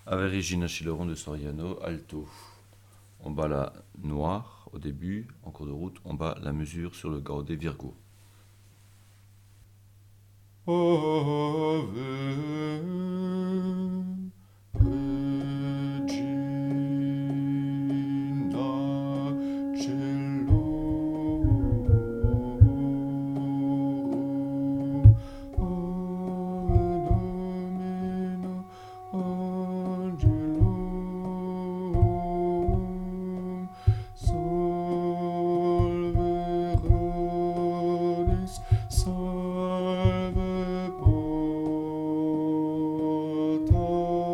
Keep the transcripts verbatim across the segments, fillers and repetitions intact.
Ave Regina Chileron de Soriano, alto. On bat la noire au début, en cours de route, on bat la mesure sur le gaudet Virgo. Ave Regina Celorum, Ave Domino Angelum, Salve Regis, Salve Porta,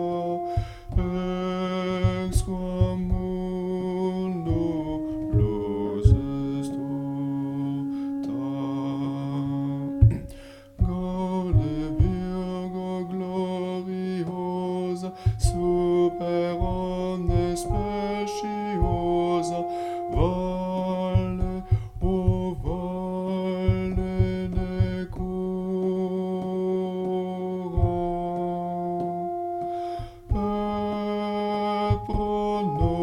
ex quam mundo lux est orta. Gaude Virgo gloriosa, super omnes speciosa, valle, o valle necura, et pro